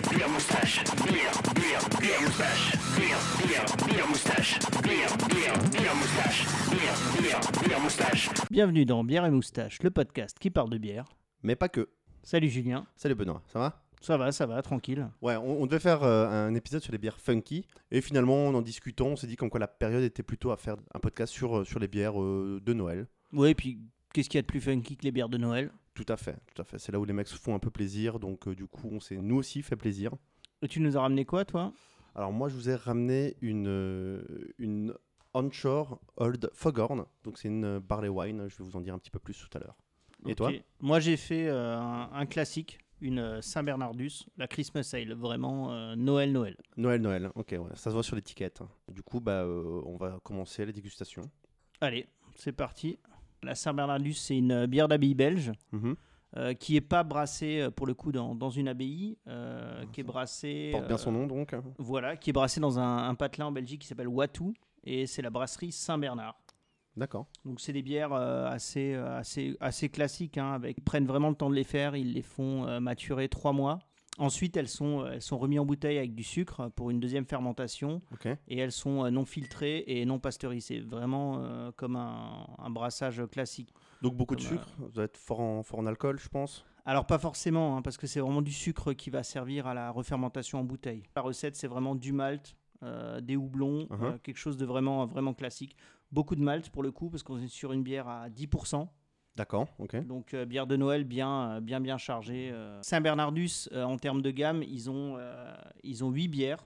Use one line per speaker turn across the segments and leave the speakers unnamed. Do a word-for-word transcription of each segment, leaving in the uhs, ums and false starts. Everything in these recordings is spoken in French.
bière moustache, bière, bière, bière moustache, bière, bière, bière moustache, bière, bière, bière moustache, bière, bière, bière moustache.
Bienvenue dans Bière et Moustache, le podcast qui parle de bière.
Mais pas que.
Salut Julien.
Salut Benoît, ça va ?
Ça va, ça va, tranquille.
Ouais, on, on devait faire euh, un épisode sur les bières funky. Et finalement, en en discutant, on s'est dit comme quoi la période était plutôt à faire un podcast sur, sur les bières euh, de Noël.
Ouais, et puis qu'est-ce qu'il y a de plus funky que les bières de Noël ?
Tout à fait, tout à fait. C'est là où les mecs se font un peu plaisir. Donc euh, du coup, on s'est nous aussi fait plaisir.
Et tu nous as ramené quoi, toi ?
Alors moi, je vous ai ramené une, euh, une Onshore Old Foghorn. Donc c'est une barley wine. Je vais vous en dire un petit peu plus tout à l'heure. Et
Ok.
toi ?
Moi, j'ai fait euh, un, un classique, une euh, Saint-Bernardus, la Christmas Ale, vraiment euh, Noël, Noël.
Noël, Noël. Ok, ouais, ça se voit sur l'étiquette. Du coup, bah, euh, on va commencer la dégustation.
Allez, c'est parti. La Saint-Bernardus, c'est une bière d'abbaye belge.
Mhm.
Euh, qui n'est pas brassée euh, pour le coup dans, dans une abbaye, euh, qui est brassée,
Porte bien
euh,
son nom donc.
voilà, qui est brassée dans un, un patelin en Belgique qui s'appelle Watou, et c'est la brasserie Saint-Bernard.
D'accord.
Donc c'est des bières euh, assez, euh, assez, assez classiques, hein, avec, ils prennent vraiment le temps de les faire, ils les font euh, maturer trois mois. Ensuite, elles sont, elles sont remises en bouteille avec du sucre pour une deuxième fermentation,
Ok.
et elles sont euh, non filtrées et non pasteurisées, vraiment euh, comme un, un brassage classique.
Donc beaucoup de
Comme,
sucre, ça doit être fort en, fort en alcool, je pense.
Alors pas forcément, hein, parce que c'est vraiment du sucre qui va servir à la refermentation en bouteille. La recette, c'est vraiment du malt, euh, des houblons,
Uh-huh.
euh, quelque chose de vraiment, vraiment classique. Beaucoup de malt pour le coup, parce qu'on est sur une bière à dix pour cent.
D'accord, ok.
Donc euh, bière de Noël bien, euh, bien, bien chargée. euh. Saint-Bernardus, euh, en termes de gamme, ils ont, euh, ils ont huit bières.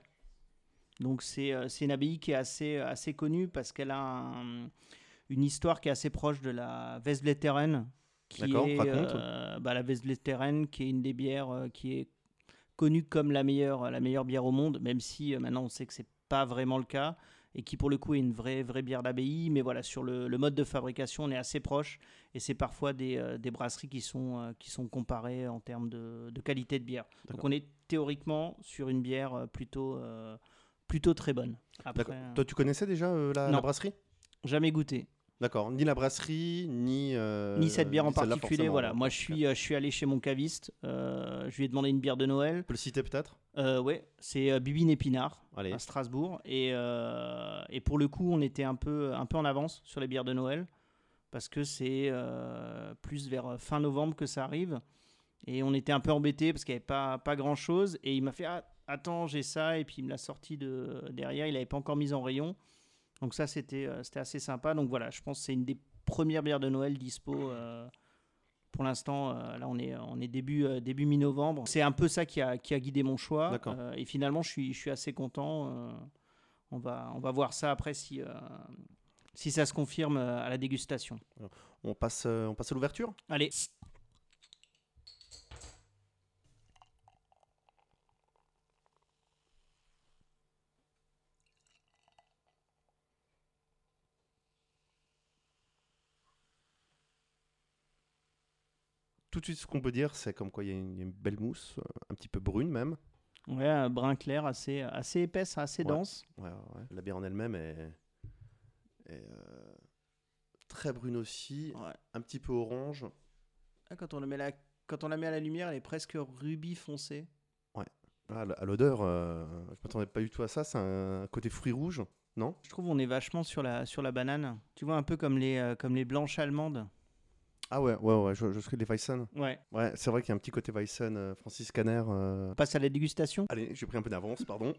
Donc c'est, euh, c'est une abbaye qui est assez, assez connue parce qu'elle a un- une histoire qui est assez proche de la Vesleteren. Qui
D'accord,
est,
raconte.
euh, bah, la Vesleteren, qui est une des bières euh, qui est connue comme la meilleure, la meilleure bière au monde, même si euh, maintenant on sait que c'est pas vraiment le cas, et qui pour le coup est une vraie, vraie bière d'abbaye. Mais voilà, sur le, le mode de fabrication, on est assez proche, et c'est parfois des, euh, des brasseries qui sont, euh, qui sont comparées en termes de, de qualité de bière. Donc
D'accord.
on est théoriquement sur une bière euh, plutôt, euh, plutôt très bonne. Après,
D'accord.
euh,
Toi, tu connaissais déjà euh, la,
non.
la brasserie ?
jamais goûté.
D'accord. Ni la brasserie, ni. euh,
Ni cette bière en
ni celle-là,
particulier,
forcément.
voilà. Moi,
Ok.
je suis, euh, je suis allé chez mon caviste. euh, je lui ai demandé une bière de Noël.
Tu peux le citer peut-être ?
Euh, ouais, c'est euh, Bibine Épinard
Allez.
à Strasbourg. Et, euh, et pour le coup, on était un peu, un peu en avance sur les bières de Noël parce que c'est euh, plus vers fin novembre que ça arrive. Et on était un peu embêtés parce qu'il n'y avait pas, pas grand-chose. Et il m'a fait ah, « Attends, j'ai ça ». Et puis il me l'a sorti de derrière. Il n'avait pas encore mis en rayon. Donc ça, c'était, euh, c'était assez sympa. Donc voilà, je pense que c'est une des premières bières de Noël dispo. Euh, pour l'instant, euh, là, on est, on est début, euh, début mi-novembre. C'est un peu ça qui a, qui a guidé mon choix.
D'accord.
Euh, et finalement, je suis, je suis assez content. Euh, on, va, on va voir ça après si, euh, si ça se confirme euh, à la dégustation.
On passe, euh, on passe à l'ouverture ?
Allez.
Tout de suite, ce qu'on peut dire, c'est comme quoi il y, a une il y a une belle mousse, euh, un petit peu brune même.
Ouais, un brun clair, assez, assez épaisse, assez
Ouais.
dense.
Ouais, ouais, ouais. La bière en elle-même est, est, euh, très brune aussi,
Ouais.
un petit peu orange.
Ah, quand, on la met la, quand on la met à la lumière, elle est presque rubis foncé.
Ah, à l'odeur, euh, je m'attendais pas du tout à ça. C'est un côté fruits rouges, non ?
Je trouve on est vachement sur la, sur la banane. Tu vois, un peu comme les, euh, comme les blanches allemandes.
Ah ouais, ouais, ouais, je, je serais les Weissen.
Ouais.
Ouais, c'est vrai qu'il y a un petit côté Weissen, euh, Francis Caner. euh.
On passe à la dégustation.
Allez, j'ai pris un peu d'avance, pardon.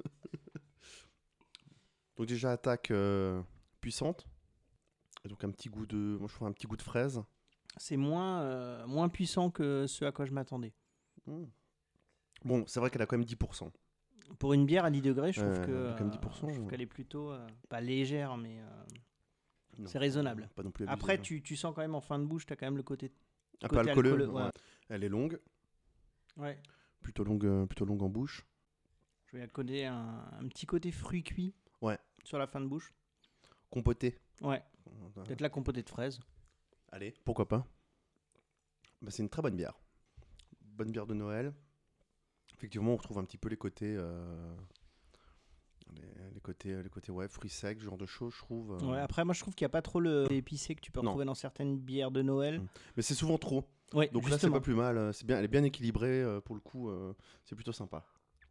Donc déjà attaque euh, puissante. Et donc un petit goût de, moi je trouve un petit goût de fraise.
C'est moins, euh, moins puissant que ce à quoi je m'attendais.
Mmh. Bon, c'est vrai qu'elle a quand même dix pour cent.
Pour une bière à dix degrés, je trouve
Ouais,
que
elle a quand même
euh,
dix pour cent,
je trouve
ouais.
qu'elle est plutôt euh, pas légère, mais euh,
Non,
c'est raisonnable.
Pas non plus abusé,
Après,
hein.
tu, tu sens quand même en fin de bouche, tu as quand même le côté.
Un peu
côté
alcooleux.
alcooleux, ouais.
Ouais. Elle est longue,
Ouais.
plutôt longue, euh, plutôt longue en bouche.
Je vais accoder un, un petit côté fruit cuit.
Ouais.
Sur la fin de bouche.
Compotée.
Ouais. Peut-être la compotée de fraises.
Allez, pourquoi pas. Bah, c'est une très bonne bière. Bonne bière de Noël. Effectivement, on retrouve un petit peu les côtés, euh, Les, les côtés, les côtés ouais, fruits secs, ce genre de choses, je trouve. euh,
Ouais, après, moi, je trouve qu'il n'y a pas trop le épicé que tu peux
Non.
retrouver dans certaines bières de Noël.
Mm. Mais c'est souvent trop.
Ouais,
Donc là, c'est
justement.
pas plus mal. euh, C'est bien, elle est bien équilibrée. euh, Pour le coup, euh, c'est plutôt sympa.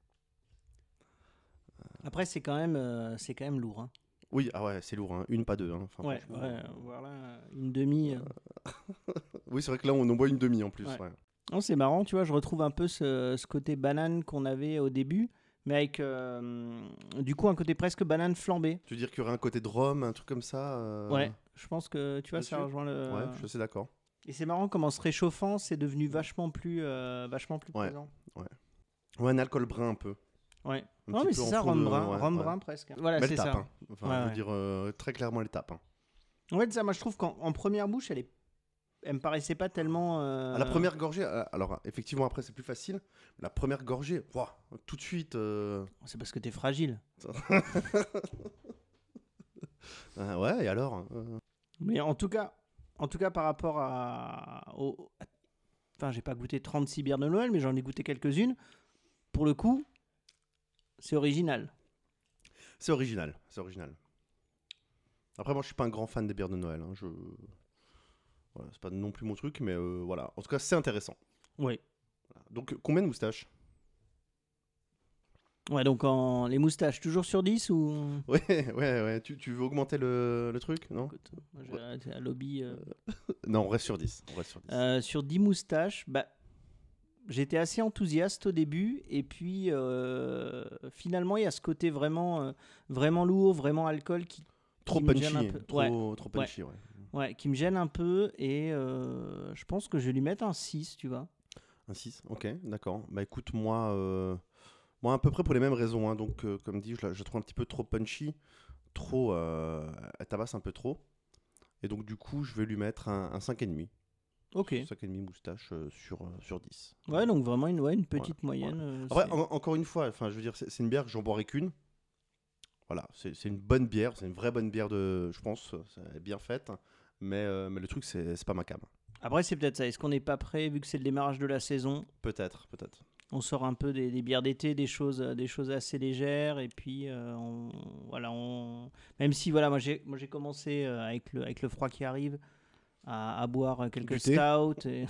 Après, c'est quand même, euh, c'est quand même lourd. Hein.
Oui, ah ouais, c'est lourd. hein. Une, pas deux. hein. Enfin,
Ouais,
franchement,
ouais,
euh,
voilà, une demi. euh.
Oui, c'est vrai que là, on en boit une demi en plus.
Ouais.
ouais.
Non, c'est marrant, tu vois, je retrouve un peu ce, ce côté banane qu'on avait au début, mais avec euh, du coup un côté presque banane flambée.
Tu veux dire qu'il y aurait un côté de rhum, un truc comme ça euh,
Ouais, je pense que tu vois,
dessus
ça rejoint le.
Ouais, je suis assez d'accord.
Et c'est marrant comment en se réchauffant, c'est devenu vachement plus, euh, vachement plus
Ouais.
présent.
Ouais, un alcool brun un peu.
Ouais.
Un
Non,
petit
mais
peu
c'est
en
ça,
fond
rhum
de-
brun,
ouais,
rhum
ouais.
brun presque. Voilà,
Mais
c'est
elle tape.
ça.
hein. Enfin,
Ouais,
je veux
ouais.
dire, euh, très clairement, elle tape. hein.
Ouais, ça, moi je trouve qu'en en première bouche, elle est, elle me paraissait pas tellement. euh,
À la première gorgée, euh, alors effectivement, après, c'est plus facile. La première gorgée, ouah, tout de suite. euh,
C'est parce que t'es fragile.
ah ouais, et alors euh,
Mais en tout cas, en tout cas par rapport à, au, à- enfin, j'ai pas goûté trente-six bières de Noël, mais j'en ai goûté quelques-unes. Pour le coup, c'est original.
C'est original, c'est original. Après, moi, je suis pas un grand fan des bières de Noël. hein, Je... Voilà, c'est pas non plus mon truc, mais euh, voilà. En tout cas, c'est intéressant.
Oui.
Voilà. Donc, combien de moustaches
Ouais, donc en, les moustaches, toujours sur dix ou.
Ouais, ouais, ouais. Tu, tu veux augmenter le, le truc Non
Écoute, moi, j'ai arrêté à lobby. euh,
Non, on reste sur dix. On reste sur dix.
Euh, sur dix moustaches, bah, j'étais assez enthousiaste au début. Et puis, euh, finalement, il y a ce côté vraiment, euh, vraiment lourd, vraiment alcool qui,
Trop
qui me gêne
punchy.
un peu.
Trop,
Ouais,
trop punchy, ouais.
ouais, qui me gêne un peu. Et euh, je pense que je vais lui mettre un six, tu vois.
Un six, ok, d'accord. Bah écoute, moi, euh, moi à peu près pour les mêmes raisons. hein. Donc, euh, comme dit, je la, je la trouve un petit peu trop punchy. Trop. Euh, elle tabasse un peu trop. Et donc, du coup, je vais lui mettre un, un cinq virgule cinq.
Ok.
cinq virgule cinq moustache euh, sur, euh, sur dix.
Ouais, donc vraiment une, ouais, une petite
Ouais,
moyenne. euh,
Après,
c'est-
en- encore une fois, enfin, je veux dire, c'est c'est une bière que j'en boirai qu'une. Voilà, c'est c'est une bonne bière, c'est une vraie bonne bière de, je pense, c'est bien faite. Mais, euh, mais le truc, c'est c'est pas ma cam.
Après, c'est peut-être ça. Est-ce qu'on n'est pas prêt, vu que c'est le démarrage de la saison?
Peut-être, peut-être.
On sort un peu des, des bières d'été, des choses, euh, des choses assez légères, et puis euh, on, voilà, on, même si voilà, moi j'ai, moi j'ai commencé euh, avec le, avec le froid qui arrive à, à boire euh, quelques
Du thé.
stouts et,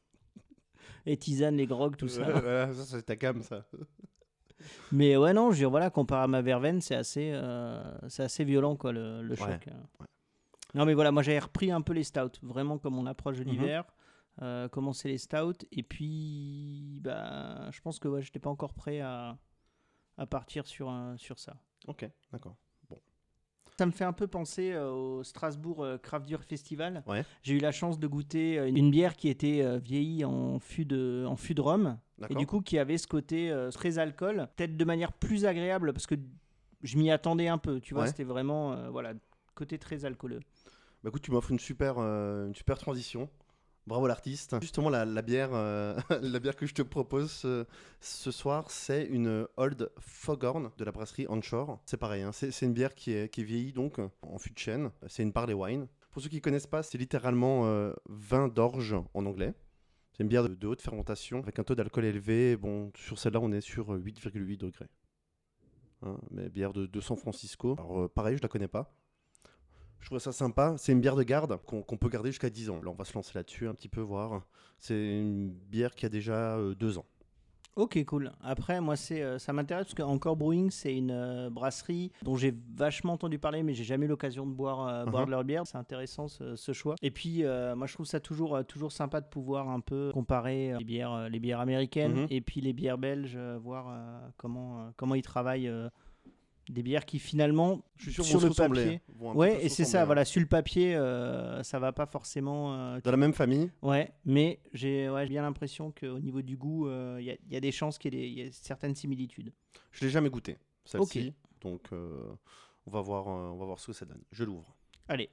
et tisane, les grogs, tout ça.
Ouais, voilà, ça, c'est ta cam, ça.
Mais ouais, non, je veux dire, voilà, comparé à ma verveine, c'est assez, euh, c'est assez violent quoi le, le choc.
Ouais,
hein.
ouais.
Non, mais voilà, moi j'avais repris un peu les stouts, vraiment comme on approche de
Mhm.
l'hiver. Euh, commencer les stouts et puis bah, je pense que ouais, je n'étais pas encore prêt à, à partir sur, un- sur ça.
Ok, d'accord.
Ça me fait un peu penser euh, au Strasbourg euh, Craft Beer Festival.
Ouais.
J'ai eu la chance de goûter euh, une bière qui était euh, vieillie en fût de, en fût de rhum et
D'accord.
du coup qui avait ce côté euh, très alcool, peut-être de manière plus agréable parce que je m'y attendais un peu. Tu vois,
Ouais.
c'était vraiment euh, voilà, côté très alcooleux.
Bah écoute, tu m'offres une super, euh, une super transition. Bravo l'artiste. Justement, la, la bière, euh, la bière que je te propose euh, ce soir, c'est une Old Foghorn de la brasserie Onshore. C'est pareil, hein, c'est, c'est une bière qui est, qui est vieillie donc en fût de chêne. C'est une barley wine. Pour ceux qui ne connaissent pas, c'est littéralement euh, vin d'orge en anglais. C'est une bière de, de haute fermentation avec un taux d'alcool élevé. Bon, sur celle-là, on est sur huit virgule huit degrés. Hein, mais bière de, de San Francisco. Alors euh, pareil, je la connais pas. Je trouve ça sympa. C'est une bière de garde qu'on, qu'on peut garder jusqu'à dix ans. Là, on va se lancer là-dessus un petit peu, voir. C'est une bière qui a déjà euh, deux ans.
Ok, cool. Après, moi, c'est, euh, ça m'intéresse parce qu'Encore Brewing, c'est une euh, brasserie dont j'ai vachement entendu parler, mais j'ai jamais eu l'occasion de boire, euh, boire
Uh-huh.
de leur bière. C'est intéressant ce, ce choix. Et puis, euh, moi, je trouve ça toujours, euh, toujours sympa de pouvoir un peu comparer euh, les bières, euh, les bières américaines
Mhm.
et puis les bières belges, euh, voir euh, comment, euh, comment ils travaillent. euh, des bières qui finalement,
Je suis sûr
sur
vont
le
se ressembler.
papier,
Vont un petit
ouais,
peu
et
se
c'est ça,
ressembler, hein.
voilà, sur le papier, euh, ça va pas forcément. euh,
Dans la même famille.
Ouais, mais j'ai ouais, j'ai bien l'impression qu'au niveau du goût, il y, y a des chances qu'il y ait, des- y ait certaines similitudes.
Je l'ai jamais goûté, celle-ci. Donc, euh, on, va voir, euh, on va voir ce que ça donne. Je l'ouvre.
Allez.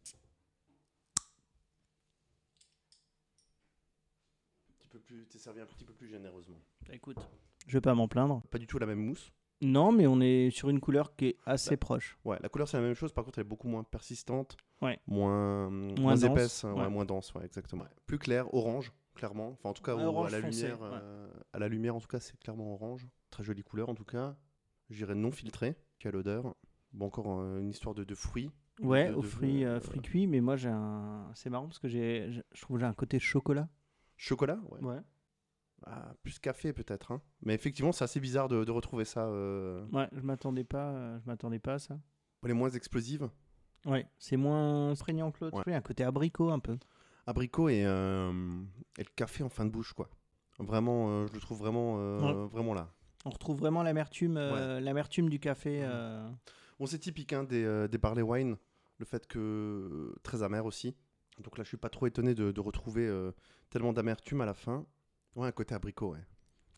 Un petit peu plus, t'es servi un petit peu plus généreusement.
Bah, écoute, je vais pas m'en plaindre.
Pas du tout la même mousse.
Non, mais on est sur une couleur qui est assez
Bah,
proche.
Ouais, la couleur c'est la même chose. Par contre, elle est beaucoup moins persistante.
Ouais.
Moins, moins,
dense,
épaisse. Ouais,
ouais.
moins dense, ouais, exactement. Ouais. Plus clair, orange, clairement. Enfin, en tout cas,
Ouais,
au-
orange
à la
foncé,
lumière,
ouais.
euh, à la lumière, en tout cas, c'est clairement orange. Très jolie couleur, en tout cas. Je dirais non filtré. Quelle odeur. Bon, encore euh, une histoire de, de fruits.
Ouais,
de,
aux
de-
fruits, euh,
euh,
fruits cuits, mais moi j'ai un. C'est marrant parce que j'ai, j'ai- je trouve que j'ai un côté chocolat.
Chocolat, ouais.
Ouais.
Ah, plus café peut-être. Hein. Mais effectivement, c'est assez bizarre de, de retrouver ça. euh,
Ouais, je m'attendais pas, euh, je m'attendais pas à ça.
Les moins explosives.
Ouais, c'est moins prégnant que l'autre.
Ouais.
Oui, un côté abricot un peu.
Abricot et, euh, et le café en fin de bouche, quoi. Vraiment, euh, je le trouve vraiment, euh, vraiment là.
On retrouve vraiment l'amertume, euh, l'amertume du café. euh.
Bon, c'est typique hein, des, euh, des barley wine, le fait que euh, très amer aussi. Donc là, je suis pas trop étonné de, de retrouver euh, tellement d'amertume à la fin. Ouais, un côté abricot, ouais.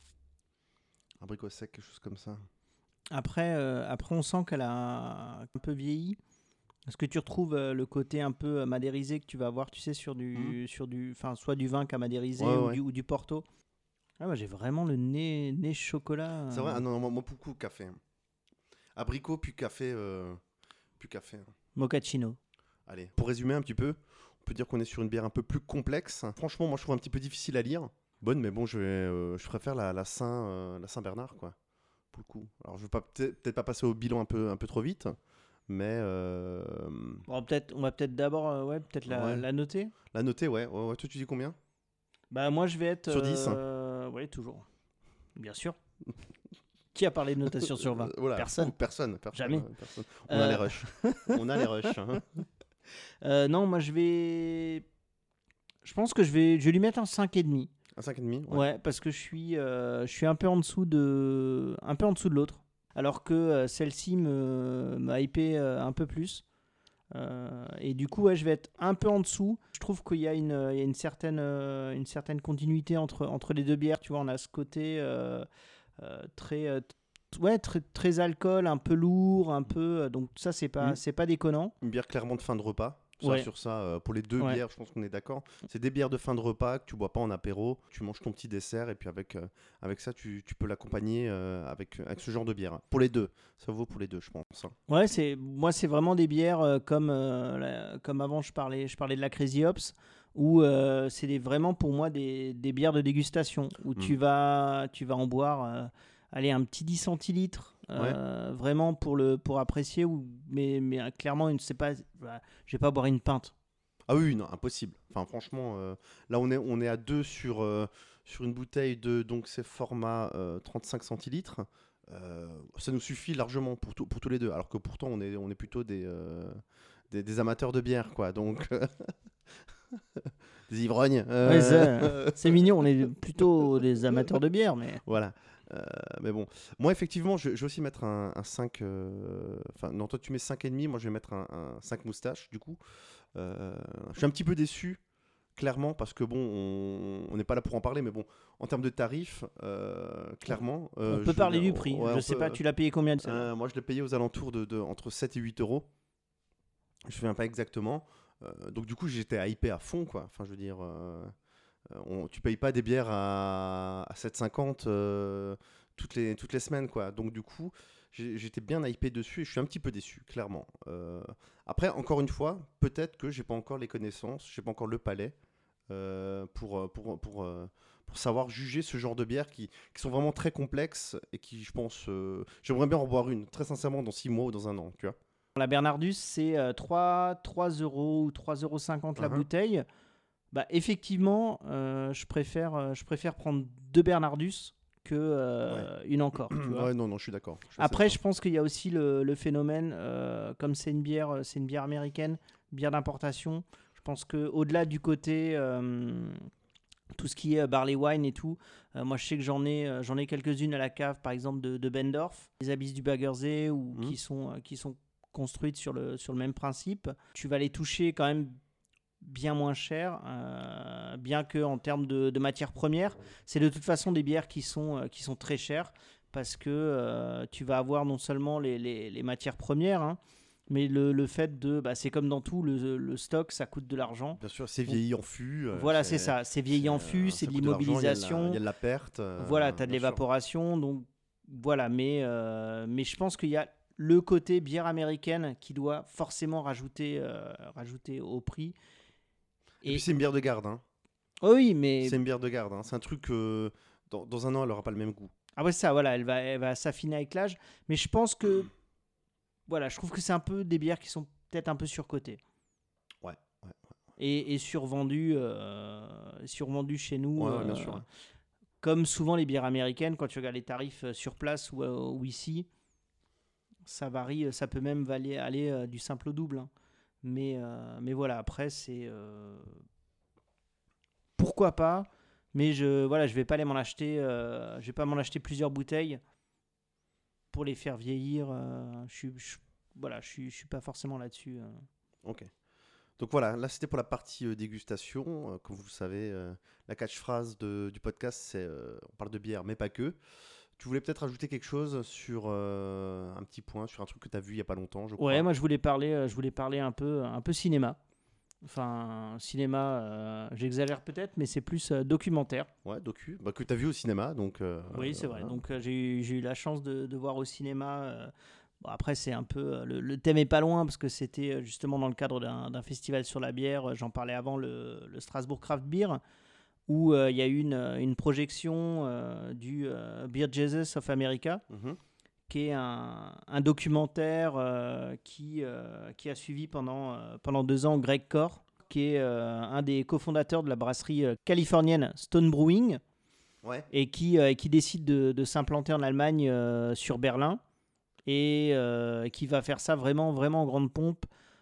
Abricot sec, quelque chose comme ça.
Après, euh, après, on sent qu'elle a un peu vieilli. Est-ce que tu retrouves euh, le côté un peu euh, madérisé que tu vas avoir, tu sais, sur du, sur du, enfin, soit du vin qu'à madérisé
Ouais,
ou,
ouais.
Du, ou du porto. Ah, moi, j'ai vraiment le nez, nez chocolat.
C'est vrai,
euh,
ah non, non, moi, moi, beaucoup café. hein. Abricot, puis café. euh, Puis café. hein.
Mochaccino.
Allez, pour résumer un petit peu, on peut dire qu'on est sur une bière un peu plus complexe. Franchement, moi, je trouve un petit peu difficile à lire. Bonne, mais bon, je, vais, euh, je préfère la, la, Saint, euh, la Saint-Bernard, quoi, pour le coup. Alors, je ne veux pas, peut-être, peut-être pas passer au bilan un peu, un peu trop vite, mais euh,
Bon, peut-être, on va peut-être d'abord, euh, ouais, peut-être la,
Ouais.
la noter.
la noter, ouais. ouais, ouais. Toi, tu dis combien?
Bah, moi, je vais être.
Sur dix, hein.
euh, Ouais, toujours. Bien sûr. Qui a parlé de notation sur vingt?
Euh, voilà.
Personne.
Ouh, personne. personne,
Jamais.
euh, personne. On a
Euh,
les rushs. On a les rushs. hein.
Euh, non, moi, je vais. Je pense que je vais, je vais lui mettre un cinq virgule cinq.
Un cinq virgule cinq, ouais.
Ouais, parce que je suis, euh, je suis un peu en dessous de, un peu en dessous de l'autre. Alors que euh, celle-ci me, m'a hypé euh, un peu plus. Euh, et du coup, ouais, je vais être un peu en dessous. Je trouve qu'il y a une, il y a une certaine, euh, une certaine continuité entre, entre les deux bières. Tu vois, on a ce côté euh, euh, très, euh, t- ouais, très, très alcool, un peu lourd, un peu. euh, donc ça, c'est pas,
Mm.
c'est pas déconnant.
Une bière clairement de fin de repas. Ça,
Ouais.
Sur ça, euh, pour les deux
Ouais.
bières, je pense qu'on est d'accord. C'est des bières de fin de repas que tu bois pas en apéro. Tu manges ton petit dessert et puis avec, euh, avec ça, tu, tu peux l'accompagner euh, avec, avec ce genre de bière. Pour les deux. Ça vaut pour les deux, je pense. hein.
Ouais, c'est moi c'est vraiment des bières euh, comme euh, la- comme avant je parlais je parlais de la Crazy Hops où euh, c'est des- vraiment pour moi des, des bières de dégustation où tu
Mm.
vas tu vas en boire euh, allez un petit dix centilitres euh, vraiment pour le pour apprécier ou mais mais euh, clairement une c'est pas voilà, je vais pas boire une pinte.
Ah oui, non, impossible. Enfin, franchement, euh, là, on est, on est à deux sur, euh, sur une bouteille de donc c'est format euh, trente-cinq centilitres. Euh, ça nous suffit largement pour, tout- pour tous les deux. Alors que pourtant, on est, on est plutôt des, euh, des, des amateurs de bière, quoi. Donc, des ivrognes. euh,
Ouais, ça, c'est mignon, on est plutôt des amateurs de bière mais
Voilà. Euh, mais bon, moi effectivement, je, je vais aussi mettre un, un cinq. euh, Enfin, non, toi tu mets cinq virgule cinq, moi je vais mettre un, un cinq moustaches du coup. Euh, je suis un petit peu déçu, clairement, parce que bon, on on n'est pas là pour en parler, mais bon, en termes de tarifs, euh, clairement. euh,
on peut
je-
parler du
on-
prix.
ouais,
Je
on
sais
peut-
pas, tu l'as payé combien de celle-là?
euh, Moi je l'ai payé aux alentours de, de entre sept et huit euros. Je ne me souviens pas exactement. Euh, donc du coup, j'étais hypé à fond, quoi. Enfin, je veux dire. euh, Euh, on, tu payes pas des bières à, à sept cinquante euh, toutes, les, toutes les semaines, quoi. Donc du coup, j'ai- j'étais bien hypé dessus et je suis un petit peu déçu, clairement. Euh, après, encore une fois, peut-être que j'ai pas encore les connaissances, j'ai pas encore le palais euh, pour, pour, pour, euh, pour savoir juger ce genre de bières qui, qui sont vraiment très complexes et qui, je pense, euh, j'aimerais bien en boire une, très sincèrement, dans six mois ou dans un an, tu vois.
La Bernardus, c'est euh, trois, trois euros ou trois euros cinquante la
Uh-huh.
bouteille. Bah, effectivement, euh, je, préfère, euh, je préfère prendre deux Bernardus que euh, une encore. Tu vois.
Ouais, non, non, je suis d'accord. Je suis assez
Après,
d'accord.
je pense qu'il y a aussi le, le phénomène, euh, comme c'est une bière, euh, c'est une bière américaine, bière d'importation. Je pense que au-delà du côté euh, tout ce qui est barley wine et tout, euh, moi je sais que j'en ai, euh, j'en ai quelques-unes à la cave, par exemple de, de Bendorf, les Abysses du Baggersee, ou
Mhm.
qui sont euh, qui sont construites sur le sur le même principe. Tu vas les toucher quand même bien moins cher, euh, bien que en termes de, de matières premières, c'est de toute façon des bières qui sont, euh, qui sont très chères parce que euh, tu vas avoir non seulement les, les, les matières premières, hein, mais le, le fait de, bah, c'est comme dans tout, le, le stock, ça coûte de l'argent.
Bien sûr, c'est vieilli en fût. euh,
Voilà, c'est ça, c'est vieilli en
c'est,
fût,
euh,
c'est
ça
de
coûte de l'argent, il y a de la-
l'immobilisation.
Il y a de la perte. euh,
Voilà, tu as de
bien sûr.
l'évaporation, donc voilà, mais, euh, mais je pense qu'il y a le côté bière américaine qui doit forcément rajouter, euh, rajouter au prix.
Et puis c'est une bière de garde. Hein.
Oh oui, mais
C'est une bière de garde. Hein. C'est un truc que dans, dans un an, elle n'aura pas le même goût.
ah ouais, ça, voilà, elle va, elle va s'affiner avec l'âge. Mais je pense que voilà, je trouve que c'est un peu des bières qui sont peut-être un peu surcotées.
Ouais, ouais,
Et, et survendues, euh, survendues chez nous.
ouais, ouais, bien
euh,
sûr. Ouais.
Comme souvent les bières américaines, quand tu regardes les tarifs euh, sur place ou, euh, ou ici, ça varie, euh, ça peut même valer, aller euh, du simple au double. Hein. Mais, euh, mais voilà, après, c'est... euh, pourquoi pas, mais je voilà, je vais pas aller m'en acheter, euh, je vais pas m'en acheter plusieurs bouteilles pour les faire vieillir. euh, je suis, je- voilà, je suis, je suis pas forcément là-dessus. euh.
Ok. Donc voilà, là c'était pour la partie euh, dégustation. Euh, comme vous le savez, euh, la catchphrase de- du podcast, c'est euh, on parle de bière, mais pas que. Tu voulais peut-être ajouter quelque chose sur euh, un petit point, sur un truc que tu as vu il y a pas longtemps, je crois.
Ouais, moi je voulais parler, euh, je voulais parler un peu, un peu cinéma. Enfin, cinéma, euh, j'exagère peut-être, mais c'est plus euh, documentaire.
Ouais, docu, bah, que tu as vu au cinéma. Donc, euh,
Oui, c'est vrai.
voilà.
Donc euh, j'ai eu, j'ai eu la chance de, de voir au cinéma. euh, bon, après, c'est un peu euh, le, le thème est pas loin parce que c'était euh, justement dans le cadre d'un, d'un festival sur la bière. euh, J'en parlais avant, le, le Strasbourg Craft Beer, où euh, il y a eu une, une projection euh, du euh, Beer Jesus of America,
Mhm.
qui est un, un documentaire euh, qui, euh, qui a suivi pendant, euh, pendant deux ans Greg Corr, qui est euh, un des cofondateurs de la brasserie euh, californienne Stone Brewing,
Ouais.
et qui, euh, qui décide de, de s'implanter en Allemagne euh, sur Berlin, et euh, qui va faire ça vraiment, vraiment en grande pompe,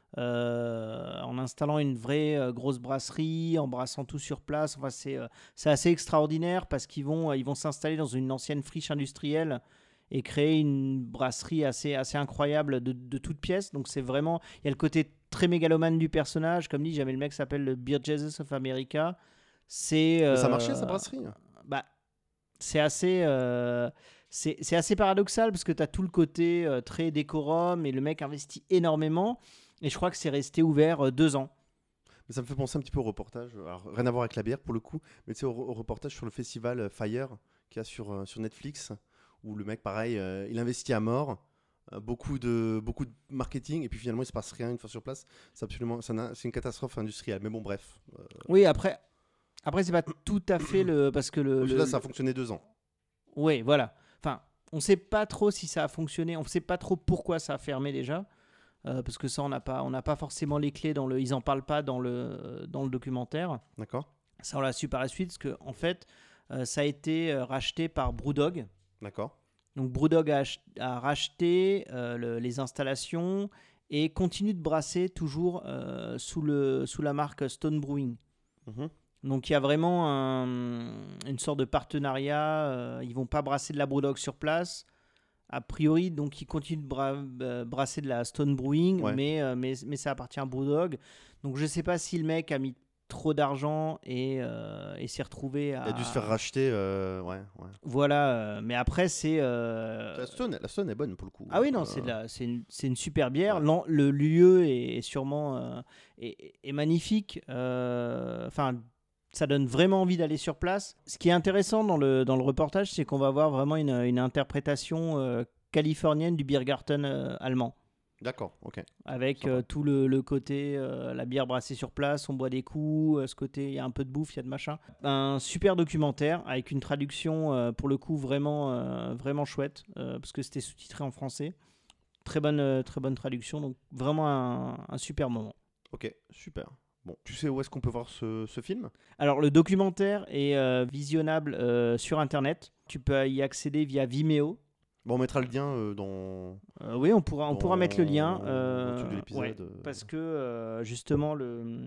euh, en installant une vraie euh, grosse brasserie, en brassant tout sur place. Enfin, c'est, euh, c'est assez extraordinaire parce qu'ils vont, euh, ils vont s'installer dans une ancienne friche industrielle et créer une brasserie assez, assez incroyable de, de toutes pièces. Donc c'est vraiment, il y a le côté très mégalomane du personnage. Comme dit, jamais le mec s'appelle le Beer Jesus of America. C'est,
Mais ça
euh,
marchait, sa brasserie.
bah, c'est assez, euh, c'est, c'est assez paradoxal parce que tu as tout le côté euh, très décorum et le mec investit énormément. Et je crois que c'est resté ouvert euh, deux ans.
Mais ça me fait penser un petit peu au reportage. Alors, rien à voir avec la bière pour le coup, mais tu sais, au, au reportage sur le festival euh, Fire qu'il y a sur, euh, sur Netflix, où le mec, pareil, euh, il investit à mort. euh, Beaucoup de, beaucoup de marketing et puis finalement il se passe rien une fois sur place. C'est absolument, ça n'a- c'est une catastrophe industrielle. Mais bon, bref. Euh,
Oui, après, après c'est pas tout à fait le. Parce que le.
au
le-
final, ça a fonctionné deux ans.
Oui, voilà. Enfin, on sait pas trop si ça a fonctionné. On sait pas trop pourquoi ça a fermé déjà. euh, parce que ça, on n'a pas, on n'a pas forcément les clés dans le. Ils en parlent pas dans le, dans le documentaire.
D'accord.
Ça, on l'a su par la suite parce que en fait, euh, ça a été euh, racheté par Brewdog.
D'accord.
Donc Brewdog a, ach- a racheté euh, le- les installations et continue de brasser toujours euh, sous, le, sous la marque Stone Brewing.
Mhm.
Donc il y a vraiment un- une sorte de partenariat. euh, ils vont pas brasser de la Brewdog sur place. A priori, donc ils continuent de bra- euh, brasser de la Stone Brewing,
Ouais.
mais, euh, mais, mais ça appartient à Brewdog. Donc je sais pas si le mec a mis trop d'argent et, euh, et s'est retrouvé à...
Il a dû se faire racheter. euh, ouais, ouais.
Voilà, euh, mais après c'est... euh,
La Stone, la Stone est bonne pour le coup.
Ah oui, non,
Euh,
c'est, de la- c'est, une, c'est une super bière.
Ouais.
L'en- Le lieu est, est sûrement euh, est, est magnifique. Euh, Enfin, ça donne vraiment envie d'aller sur place. Ce qui est intéressant dans le, dans le reportage, c'est qu'on va voir vraiment une, une interprétation euh, californienne du Biergarten euh, allemand.
D'accord, ok.
Avec
Sympa.
euh, tout le, le côté, euh, la bière brassée sur place, on boit des coups, euh, ce côté, il y a un peu de bouffe, il y a de machin. Un super documentaire avec une traduction, euh, pour le coup, vraiment, euh, vraiment chouette, euh, parce que c'était sous-titré en français. Très bonne, euh, très bonne traduction, donc vraiment un, un super moment.
Ok, super. Bon, tu sais où est-ce qu'on peut voir ce, ce film?
Alors, le documentaire est euh, visionnable euh, sur Internet. Tu peux y accéder via Vimeo.
Bon, on mettra le lien euh, dans.
Euh, oui, on pourra, on
Dans
pourra mettre le lien.
le
euh,
truc de l'épisode,
ouais,
euh.
parce que euh, justement, le,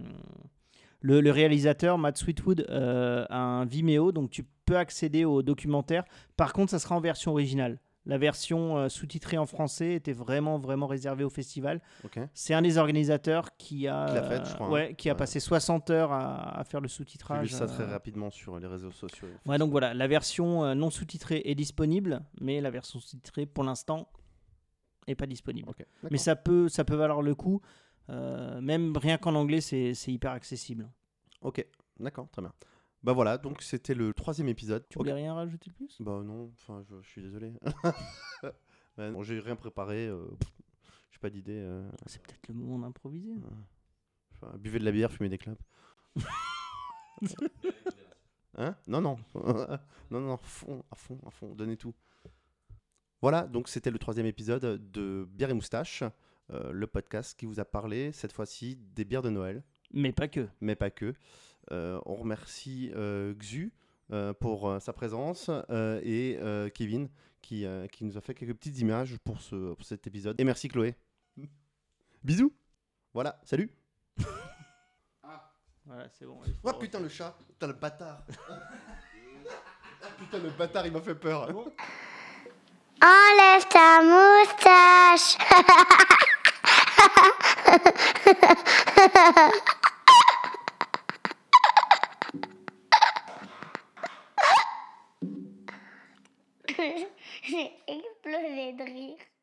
le, le réalisateur, Matt Sweetwood, euh, a un Vimeo, donc tu peux accéder au documentaire. Par contre, ça sera en version originale. La version euh, sous-titrée en français était vraiment, vraiment réservée au festival.
Ok.
C'est un des organisateurs qui a,
Qui l'a fait, je crois, hein.
ouais, qui a
Ouais.
passé soixante heures à, à faire le
J'ai
sous-titrage.
vu ça très
euh.
rapidement sur les réseaux sociaux.
Ouais, donc voilà, la version euh, non sous-titrée est disponible, mais la version sous-titrée, pour l'instant, n'est pas disponible.
Ok,
Mais
d'accord.
ça peut, ça peut valoir le coup. Euh, même rien qu'en anglais, c'est, c'est hyper accessible.
Ok, d'accord, très bien. Bah voilà, donc c'était le troisième épisode.
Tu
Ok.
voulais rien rajouter de plus?
Bah non, enfin, je, je suis désolé. Bah, bon, j'ai rien préparé. Euh, j'ai pas d'idée. euh,
C'est peut-être le moment d'improviser.
enfin, buvez de la bière, fumez des clopes. Hein? Non, non. non, non, à fond, à fond, à fond. Donnez tout. Voilà, donc c'était le troisième épisode de Bière et Moustache, euh, le podcast qui vous a parlé cette fois-ci des bières de Noël,
Mais pas que.
mais pas que. Euh, on remercie euh, Xu euh, pour euh, sa présence euh, et euh, Kevin qui, euh, qui nous a fait quelques petites images pour, ce, pour cet épisode. Et merci Chloé. Bisous. Voilà, salut.
Voilà, c'est bon.
Oh putain le chat, putain le bâtard. Putain le bâtard, il m'a fait peur.
Enlève ta moustache. J'ai explosé de rire.